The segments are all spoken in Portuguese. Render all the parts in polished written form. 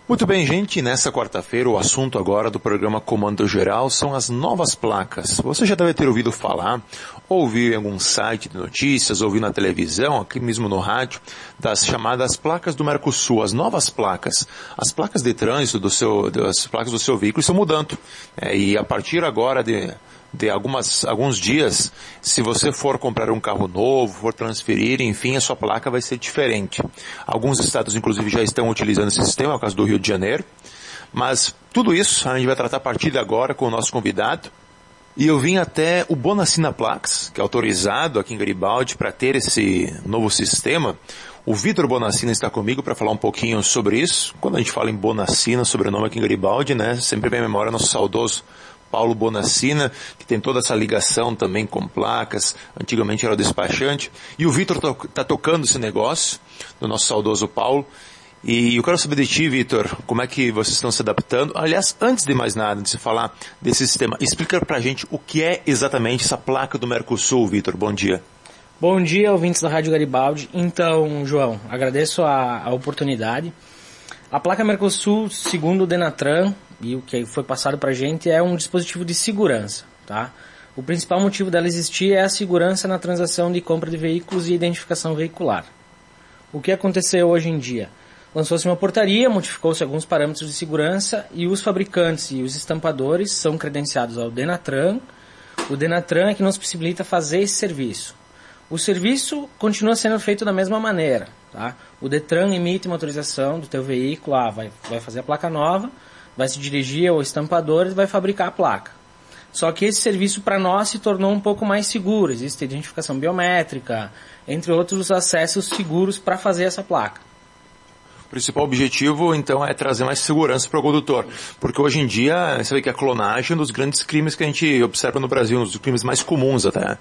Muito bem, gente, nessa quarta-feira o assunto agora do programa Comando Geral são as novas placas. Você já deve ter ouvido falar, ouviu em algum site de notícias, ouviu na televisão, aqui mesmo no rádio, das chamadas placas do Mercosul, as novas placas. As placas de trânsito das placas do seu veículo estão mudando. E a partir agora de alguns dias, se você for comprar um carro novo, for transferir, enfim, a sua placa vai ser diferente. Alguns estados, inclusive, já estão utilizando esse sistema, é o caso do Rio de Janeiro. Mas tudo isso a gente vai tratar a partir de agora com o nosso convidado. E eu vim até o Bonacina Plaques, que é autorizado aqui em Garibaldi para ter esse novo sistema. O Vitor Bonacina está comigo para falar um pouquinho sobre isso. Quando a gente fala em Bonacina, sobrenome aqui em Garibaldi, né, sempre vem à memória nosso saudoso Paulo Bonacina, que tem toda essa ligação também com placas, antigamente era o despachante, e o Vitor está tocando esse negócio, do nosso saudoso Paulo, e eu quero saber de ti, Vitor, como é que vocês estão se adaptando. Aliás, antes de mais nada, de se falar desse sistema, explica pra gente o que é exatamente essa placa do Mercosul, Vitor, bom dia. Bom dia, ouvintes da Rádio Garibaldi. Então, João, agradeço a oportunidade. A placa Mercosul, segundo o Denatran, e o que foi passado para a gente, é um dispositivo de segurança, tá? O principal motivo dela existir é a segurança na transação de compra de veículos e identificação veicular. O que aconteceu hoje em dia? Lançou-se uma portaria, modificou-se alguns parâmetros de segurança e os fabricantes e os estampadores são credenciados ao Denatran. O Denatran é que nos possibilita fazer esse serviço. O serviço continua sendo feito da mesma maneira, tá? O Detran emite uma autorização do teu veículo, vai fazer a placa nova, vai se dirigir ao estampador e vai fabricar a placa. Só que esse serviço para nós se tornou um pouco mais seguro. Existe identificação biométrica, entre outros acessos seguros para fazer essa placa. O principal objetivo, então, é trazer mais segurança para o condutor. Porque hoje em dia, você vê que a clonagem é um dos grandes crimes que a gente observa no Brasil, um dos crimes mais comuns até.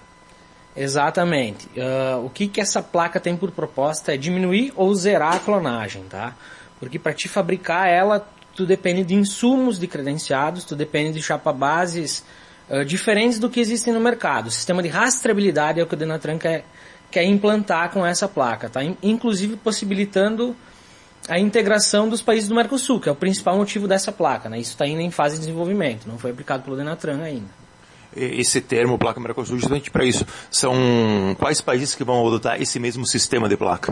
Exatamente. O que essa placa tem por proposta é diminuir ou zerar a clonagem, tá? Porque para te fabricar ela, tu depende de insumos de credenciados, tu depende de chapa-bases diferentes do que existem no mercado. O sistema de rastreabilidade é o que o Denatran quer implantar com essa placa, tá? Inclusive possibilitando a integração dos países do Mercosul, que é o principal motivo dessa placa, né? Isso está ainda em fase de desenvolvimento, não foi aplicado pelo Denatran ainda. Esse termo, placa Mercosul, justamente para isso. São quais países que vão adotar esse mesmo sistema de placa?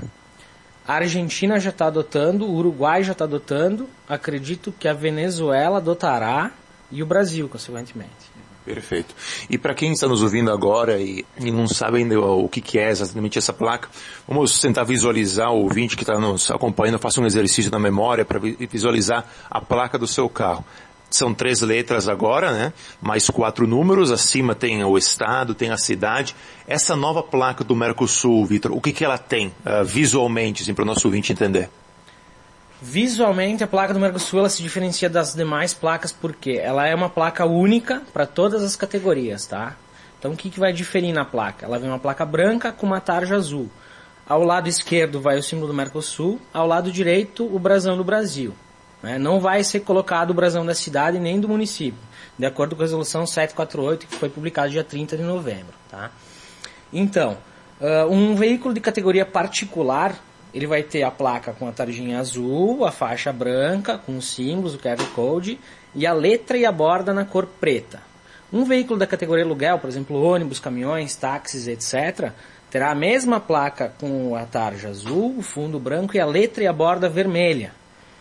A Argentina já está adotando, o Uruguai já está adotando, acredito que a Venezuela adotará e o Brasil, consequentemente. Perfeito. E para quem está nos ouvindo agora e não sabe ainda o que é exatamente essa placa, vamos tentar visualizar, o ouvinte que está nos acompanhando, faça um exercício na memória para visualizar a placa do seu carro. São 3 letras agora, né? Mais 4 números, acima tem o estado, tem a cidade. Essa nova placa do Mercosul, Vitor, o que ela tem visualmente, assim, para o nosso ouvinte entender? Visualmente, a placa do Mercosul ela se diferencia das demais placas porque ela é uma placa única para todas as categorias, tá? Então, o que vai diferir na placa? Ela vem uma placa branca com uma tarja azul. Ao lado esquerdo vai o símbolo do Mercosul, ao lado direito o brasão do Brasil. Não vai ser colocado o brasão da cidade nem do município, de acordo com a resolução 748, que foi publicada dia 30 de novembro. Tá? Então, um veículo de categoria particular, ele vai ter a placa com a tarjinha azul, a faixa branca, com os símbolos, o QR Code, e a letra e a borda na cor preta. Um veículo da categoria aluguel, por exemplo, ônibus, caminhões, táxis, etc., terá a mesma placa com a tarja azul, o fundo branco e a letra e a borda vermelha.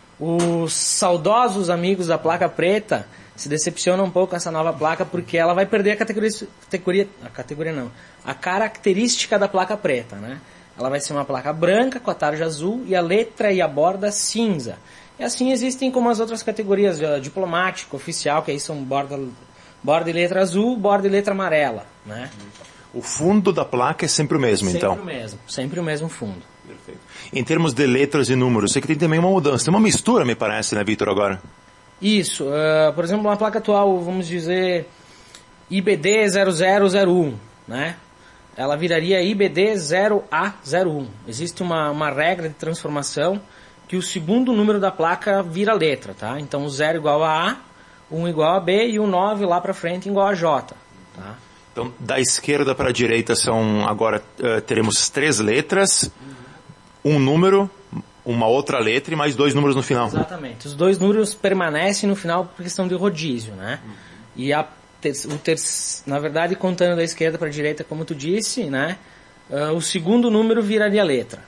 Os saudosos amigos da placa preta se decepcionam um pouco com essa nova placa porque ela vai perder a característica da placa preta, né? Ela vai ser uma placa branca com a tarja azul e a letra e a borda cinza. E assim existem como as outras categorias, diplomático, oficial, que aí são borda e letra azul, borda e letra amarela, né? O fundo da placa é sempre o mesmo, então? Sempre o mesmo fundo. Perfeito. Em termos de letras e números, sei que tem também uma mudança. Tem uma mistura, me parece, né, Vitor, agora? Isso. Por exemplo, uma placa atual, vamos dizer, IBD 0001, né? Ela viraria IBD 0A01. Existe uma regra de transformação que o segundo número da placa vira letra, tá? Então o 0 igual a A, 1 igual a B e o 9 lá para frente igual a J, tá? Então, da esquerda para a direita agora teremos 3 letras, um número, uma outra letra e mais 2 números no final. Exatamente. Os 2 números permanecem no final por questão de rodízio, né? E na verdade, contando da esquerda para a direita, como tu disse, né? O segundo número viraria letra.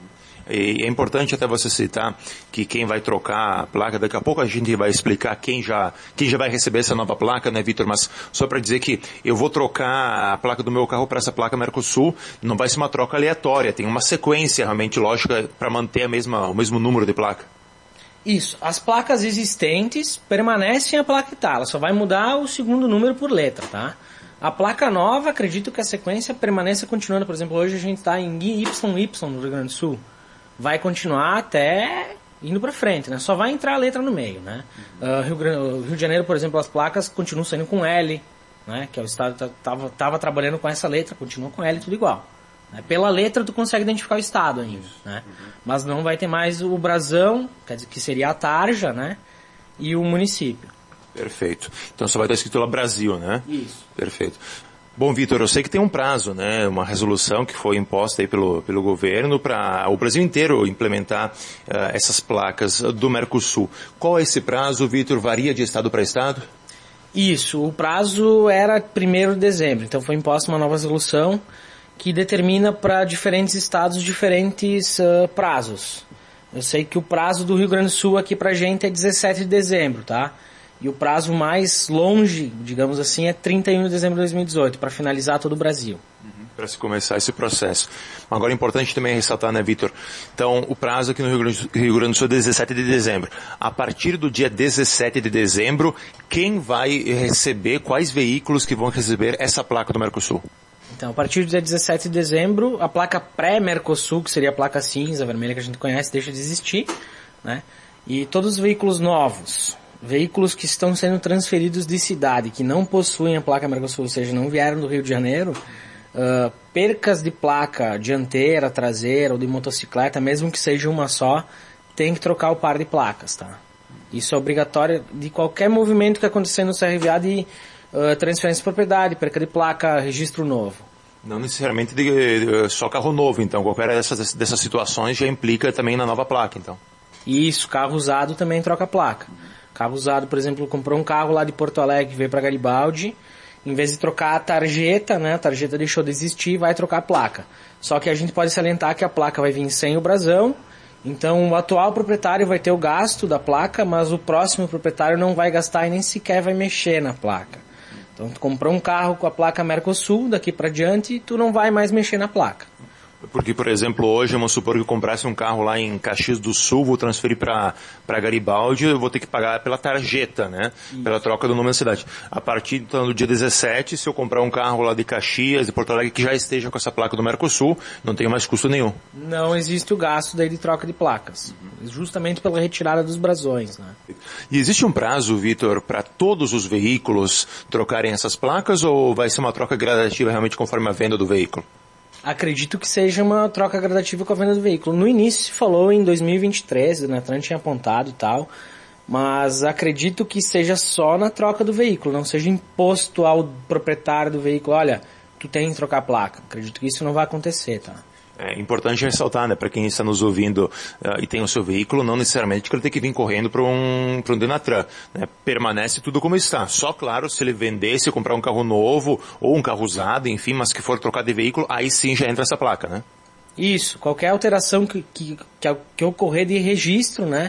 E é importante até você citar que quem vai trocar a placa, daqui a pouco a gente vai explicar quem já vai receber essa nova placa, né, Vitor? Mas só para dizer que eu vou trocar a placa do meu carro para essa placa Mercosul, não vai ser uma troca aleatória, tem uma sequência realmente lógica para manter o mesmo número de placa. Isso, as placas existentes permanecem a placa que tá, ela só vai mudar o segundo número por letra, tá? A placa nova, acredito que a sequência permaneça continuando, por exemplo, hoje a gente está em YY no Rio Grande do Sul. Vai continuar até indo para frente, né? Só vai entrar a letra no meio, né? Rio de Janeiro, por exemplo, as placas continuam saindo com L, né? Que é o estado tava trabalhando com essa letra, continua com L, tudo igual. Né? Pela letra tu consegue identificar o estado ainda, né? Mas não vai ter mais o brasão, quer dizer, que seria a tarja, né? E o município. Perfeito. Então só vai estar escrito lá Brasil, né? Isso. Perfeito. Bom, Vitor, eu sei que tem um prazo, né, uma resolução que foi imposta aí pelo governo para o Brasil inteiro implementar essas placas do Mercosul. Qual é esse prazo, Vitor? Varia de estado para estado? Isso, o prazo era 1º de dezembro, então foi imposta uma nova resolução que determina para diferentes estados diferentes prazos. Eu sei que o prazo do Rio Grande do Sul aqui pra gente é 17 de dezembro, tá? E o prazo mais longe, digamos assim, é 31 de dezembro de 2018, para finalizar todo o Brasil. Para se começar esse processo. Agora é importante também ressaltar, né, Vitor? Então, o prazo aqui no Rio Grande do Sul é 17 de dezembro. A partir do dia 17 de dezembro, quem vai receber, quais veículos que vão receber essa placa do Mercosul? Então, a partir do dia 17 de dezembro, a placa pré-Mercosul, que seria a placa cinza, vermelha que a gente conhece, deixa de existir, né? E todos os veículos novos, veículos que estão sendo transferidos de cidade, que não possuem a placa Mercosul, ou seja, não vieram do Rio de Janeiro, percas de placa dianteira, traseira ou de motocicleta, mesmo que seja uma só, tem que trocar o par de placas, tá? Isso é obrigatório de qualquer movimento que acontecer no CRVA de transferência de propriedade, perca de placa, registro novo. Não necessariamente só carro novo, então. Qualquer dessas situações já implica também na nova placa, então. Isso, carro usado também troca placa. Carro usado, por exemplo, comprou um carro lá de Porto Alegre, veio para Garibaldi, em vez de trocar a tarjeta, né, a tarjeta deixou de existir, vai trocar a placa. Só que a gente pode salientar que a placa vai vir sem o brasão, então o atual proprietário vai ter o gasto da placa, mas o próximo proprietário não vai gastar e nem sequer vai mexer na placa. Então tu comprou um carro com a placa Mercosul, daqui para diante, tu não vai mais mexer na placa. Porque, por exemplo, hoje, vamos supor que eu comprasse um carro lá em Caxias do Sul, vou transferir para Garibaldi, eu vou ter que pagar pela tarjeta, né? Isso. Pela troca do nome da cidade. A partir então, do dia 17, se eu comprar um carro lá de Caxias, de Porto Alegre, que já esteja com essa placa do Mercosul, não tenho mais custo nenhum. Não existe o gasto daí de troca de placas. Justamente pela retirada dos brasões, né? E existe um prazo, Vitor, para todos os veículos trocarem essas placas, ou vai ser uma troca gradativa realmente conforme a venda do veículo? Acredito que seja uma troca gradativa com a venda do veículo. No início se falou em 2023, o Netran tinha apontado e tal, mas acredito que seja só na troca do veículo, não seja imposto ao proprietário do veículo, olha, tu tem que trocar a placa. Acredito que isso não vai acontecer, tá? É importante ressaltar, né, para quem está nos ouvindo e tem o seu veículo, não necessariamente que ele tem que vir correndo para um Denatran, né? Permanece tudo como está. Só, claro, se ele vender, se comprar um carro novo ou um carro usado, enfim, mas que for trocar de veículo, aí sim já entra essa placa, né? Isso, qualquer alteração que ocorrer de registro, né,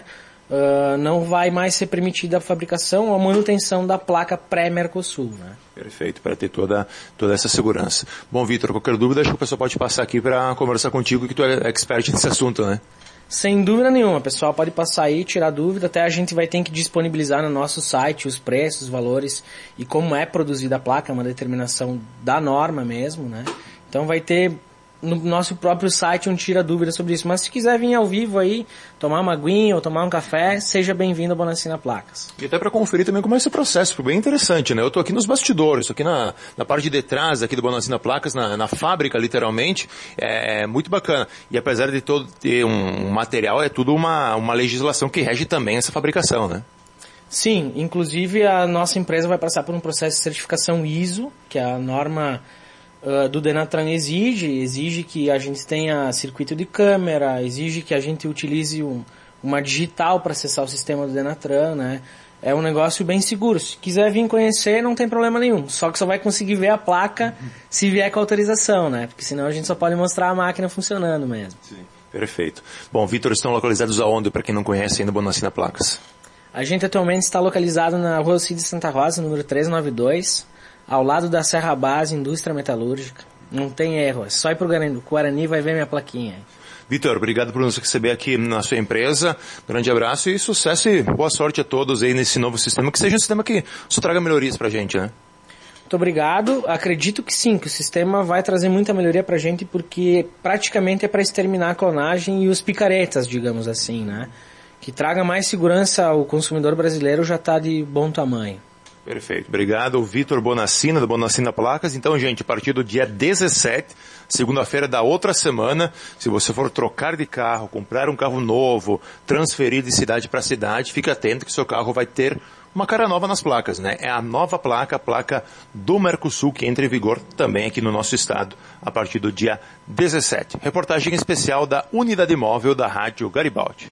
não vai mais ser permitida a fabricação ou a manutenção da placa pré-Mercosul, né? Perfeito, para ter toda essa segurança. Bom, Vitor, qualquer dúvida, acho que o pessoal pode passar aqui para conversar contigo, que tu é expert nesse assunto, né? Sem dúvida nenhuma, pessoal pode passar aí, tirar dúvida, até a gente vai ter que disponibilizar no nosso site os preços, os valores e como é produzida a placa, uma determinação da norma mesmo, né? Então vai ter no nosso próprio site um tira dúvida sobre isso, mas se quiser vir ao vivo aí, tomar uma aguinha ou tomar um café, seja bem-vindo ao Bonaccina Placas. E até para conferir também como é esse processo, foi bem interessante, né? Eu estou aqui nos bastidores, estou aqui na parte de trás aqui do Bonaccina Placas, na fábrica literalmente, é muito bacana. E apesar de todo ter um material, é tudo uma legislação que rege também essa fabricação, né? Sim, inclusive a nossa empresa vai passar por um processo de certificação ISO, que é a norma do Denatran exige que a gente tenha circuito de câmera, exige que a gente utilize uma digital para acessar o sistema do Denatran, né? É um negócio bem seguro. Se quiser vir conhecer, não tem problema nenhum. Só que só vai conseguir ver a placa se vier com autorização, né? Porque senão a gente só pode mostrar a máquina funcionando mesmo. Sim. Perfeito. Bom, Vitor, estão localizados aonde, para quem não conhece ainda, Bonacina Placas? A gente atualmente está localizado na Rua Alcides Santa Rosa, número 392, ao lado da Serra Base Indústria Metalúrgica. Não tem erro, é só ir pro Guarani, vai ver minha plaquinha. Vitor, obrigado por nos receber aqui na sua empresa. Grande abraço e sucesso e boa sorte a todos aí nesse novo sistema, que seja um sistema que só traga melhorias pra gente, né? Muito obrigado. Acredito que sim, que o sistema vai trazer muita melhoria pra gente, porque praticamente é para exterminar a clonagem e os picaretas, digamos assim, né? Que traga mais segurança ao consumidor brasileiro já está de bom tamanho. Perfeito. Obrigado, Vitor Bonacina, do Bonacina Placas. Então, gente, a partir do dia 17, segunda-feira da outra semana, se você for trocar de carro, comprar um carro novo, transferir de cidade para cidade, fique atento que seu carro vai ter uma cara nova nas placas, né? É a nova placa, a placa do Mercosul, que entra em vigor também aqui no nosso estado, a partir do dia 17. Reportagem especial da Unidade Móvel da Rádio Garibaldi.